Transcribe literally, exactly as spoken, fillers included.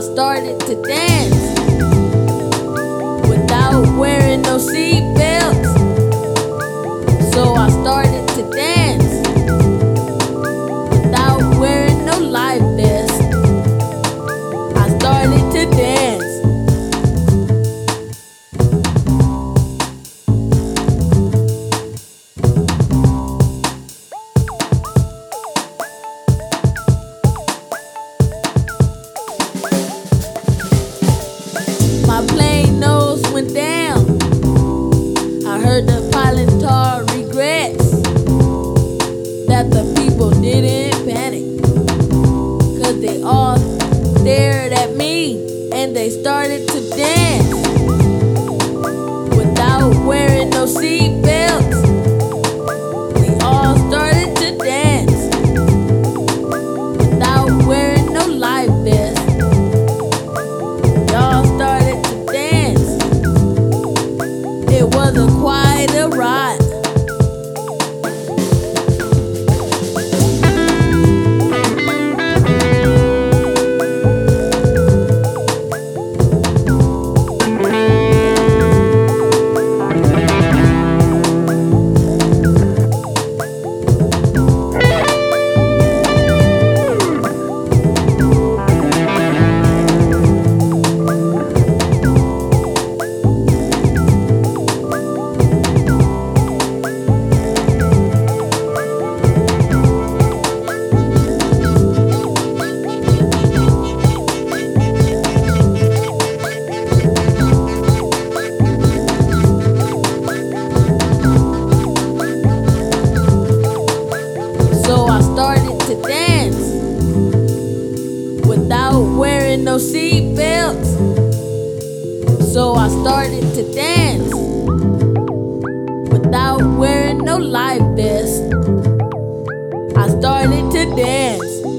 started to dance without wearing no seat belts. So I started to dance without wearing no life vest. I started to dance. My plane nose went down. I heard the pilot talk regrets that the people didn't panic, 'cause they all stared at me and they started to dance without wearing no seat belts. We all started to dance without wearing no life vest. Y'all started to dance. It was a quite a ride. So I started to dance without wearing no seat belts. So I started to dance without wearing no life vest. I started to dance.